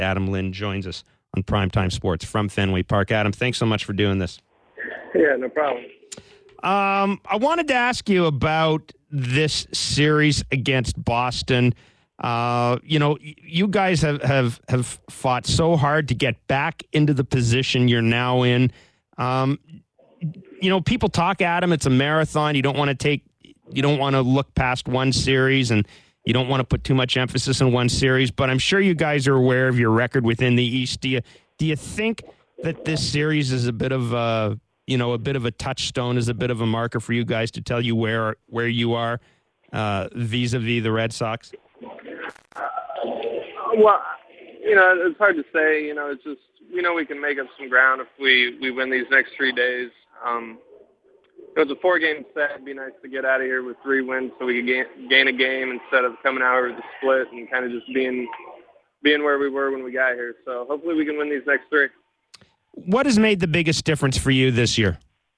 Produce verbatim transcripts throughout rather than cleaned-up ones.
Adam Lind joins us on Primetime Sports from Fenway Park. Adam, thanks so much for doing this. Yeah, no problem. Um, I wanted to ask you about this series against Boston. Uh, you know, you guys have, have, have fought so hard to get back into the position you're now in. Um, you know, people talk, Adam, it's a marathon. You don't want to take, you don't want to look past one series, and you don't want to put too much emphasis on one series, but I'm sure you guys are aware of your record within the East. Do you, do you think that this series is a bit of a, you know, a bit of a touchstone, is a bit of a marker for you guys to tell you where, where you are uh, vis-a-vis the Red Sox? Well, you know, it's hard to say. You know, it's just, we know we can make up some ground if we, we win these next three days. Um, it was a four-game set. It'd be nice to get out of here with three wins so we could gain, gain a game instead of coming out with the split and kind of just being being where we were when we got here. So hopefully we can win these next three. What has made the biggest difference for you this year?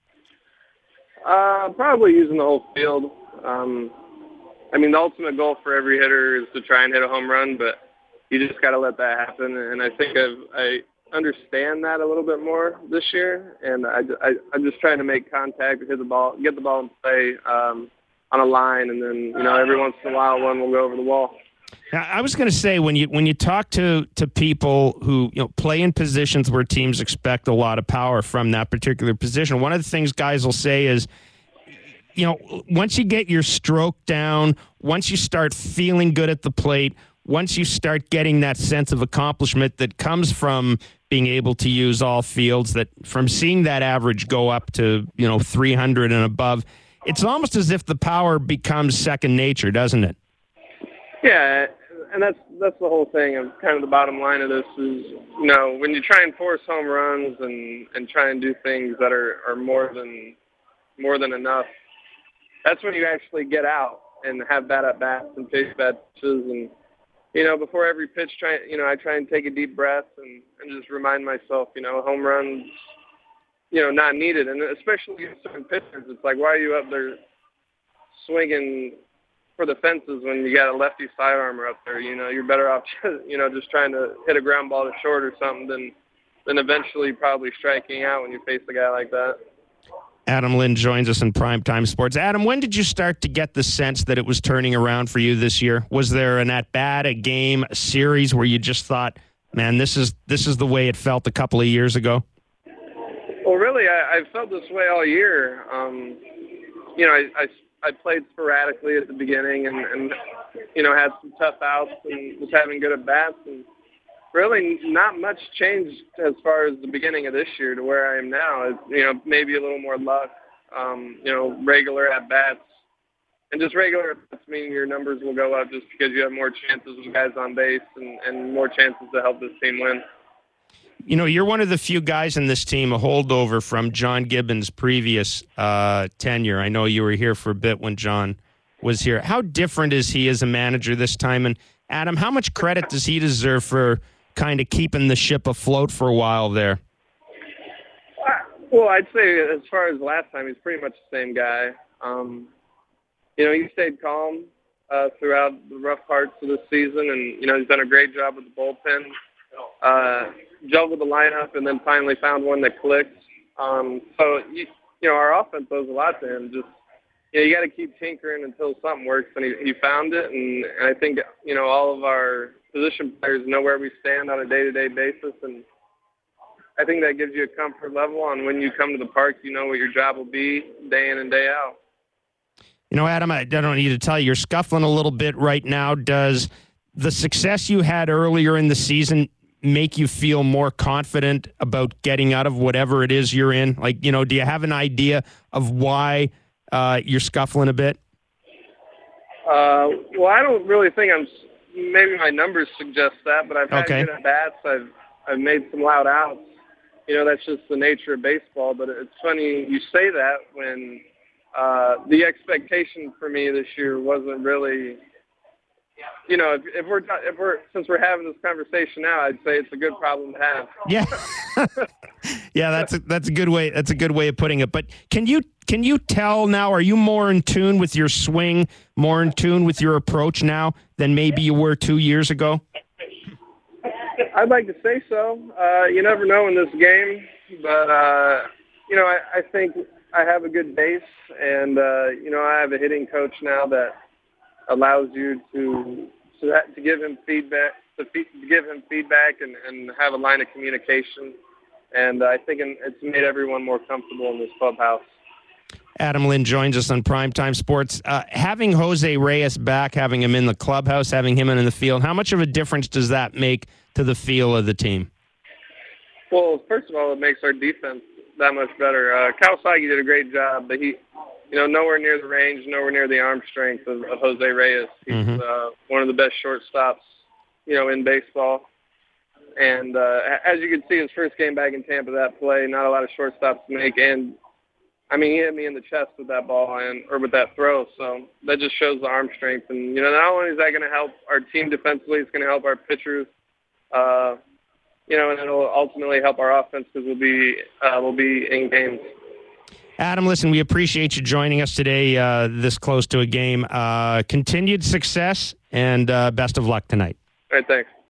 Uh, probably using the whole field. Um, I mean, the ultimate goal for every hitter is to try and hit a home run, but you just got to let that happen. And I think I've, I understand that a little bit more this year. And I, I, I'm just trying to make contact, hit the ball, get the ball in play um, on a line, and then, you know, every once in a while one will go over the wall. Now, I was going to say, when you when you talk to, to people who, you know, play in positions where teams expect a lot of power from that particular position, one of the things guys will say is, you know, once you get your stroke down, once you start feeling good at the plate, once you start getting that sense of accomplishment that comes from being able to use all fields, that from seeing that average go up to, you know, three hundred and above, it's almost as if the power becomes second nature, doesn't it? Yeah, and that's that's the whole thing. Of kind of the bottom line of this is, you know, when you try and force home runs and, and try and do things that are, are more than more than enough, that's when you actually get out and have bad at bats and face bad pitches. And, you know, before every pitch, try you know, I try and take a deep breath and, and just remind myself, you know, home runs, you know, not needed. And especially in certain pitchers, it's like, why are you up there swinging for the fences when you got a lefty sidearmer up there? You know, you're better off, you know, just trying to hit a ground ball to short or something than, than eventually probably striking out when you face a guy like that. Adam Lind joins us in Primetime Sports. Adam, when did you start to get the sense that it was turning around for you this year? Was there an at-bat, a game, a series where you just thought, man, this is this is the way it felt a couple of years ago? Well, really, I, I've felt this way all year. Um, you know, I, I I played sporadically at the beginning and, and, you know, had some tough outs and was having good at-bats. And really not much changed as far as the beginning of this year to where I am now. It's, you know, maybe a little more luck, um, you know, regular at-bats. And just regular at-bats mean your numbers will go up just because you have more chances with guys on base and, and more chances to help this team win. You know, you're one of the few guys in this team, a holdover from John Gibbons' previous uh, tenure. I know you were here for a bit when John was here. How different is he as a manager this time? And, Adam, how much credit does he deserve for kind of keeping the ship afloat for a while there? Well, I'd say as far as last time, he's pretty much the same guy. Um, you know, he stayed calm uh, throughout the rough parts of this season, and, you know, he's done a great job with the bullpen. Uh, juggled the lineup and then finally found one that clicked. Um, so, you, you know, our offense owes a lot to him. Just, you know, you got to keep tinkering until something works, and he, he found it. And, and I think, you know, all of our position players know where we stand on a day-to-day basis, and I think that gives you a comfort level on when you come to the park, you know what your job will be day in and day out. You know, Adam, I don't need to tell you, you're scuffling a little bit right now. Does the success you had earlier in the season make you feel more confident about getting out of whatever it is you're in? Like, you know, do you have an idea of why uh, you're scuffling a bit? Uh, well, I don't really think I'm – maybe my numbers suggest that, but I've had okay. good at-bats. I've, I've made some loud outs. You know, that's just the nature of baseball. But it's funny you say that when uh, the expectation for me this year wasn't really – you know, if, if we're if we're since we're having this conversation now, I'd say it's a good problem to have. Yeah, yeah, that's a, that's a good way. That's a good way of putting it. But can you can you tell now? Are you more in tune with your swing, more in tune with your approach now than maybe you were two years ago? I'd like to say so. Uh, you never know in this game, but uh, you know, I, I think I have a good base, and uh, you know, I have a hitting coach now that allows you to to, that, to give him feedback, to, fe- to give him feedback, and, and have a line of communication. And I think it's made everyone more comfortable in this clubhouse. Adam Lind joins us on Primetime Sports. Uh, having Jose Reyes back, having him in the clubhouse, having him in the field, how much of a difference does that make to the feel of the team? Well, first of all, it makes our defense that much better. Uh, Kawasaki did a great job, but he, you know, nowhere near the range, nowhere near the arm strength of, of Jose Reyes. He's mm-hmm. uh, one of the best shortstops, you know, in baseball. And uh, as you can see, his first game back in Tampa, that play, not a lot of shortstops make. And, I mean, he hit me in the chest with that ball and or with that throw. So that just shows the arm strength. And, you know, not only is that going to help our team defensively, it's going to help our pitchers, uh, you know, and it'll ultimately help our offense because we'll be, uh, we'll be in games. Adam, listen, we appreciate you joining us today uh, this close to a game. Uh, continued success and uh, best of luck tonight. All right, thanks.